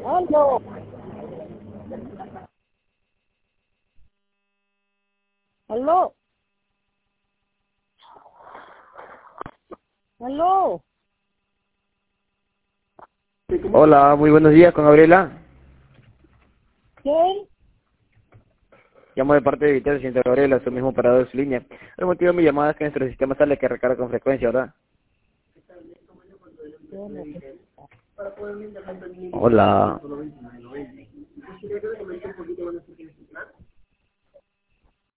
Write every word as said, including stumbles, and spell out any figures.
Aló. Aló. Aló. Hola, muy buenos días, con Gabriela. ¿Quién? Llamo de parte de Vital, señorita Gabriela, su mismo operador de su línea. El motivo de mi llamada es que nuestro sistema sale que recarga con frecuencia, ¿verdad? Yo no sé. Hola.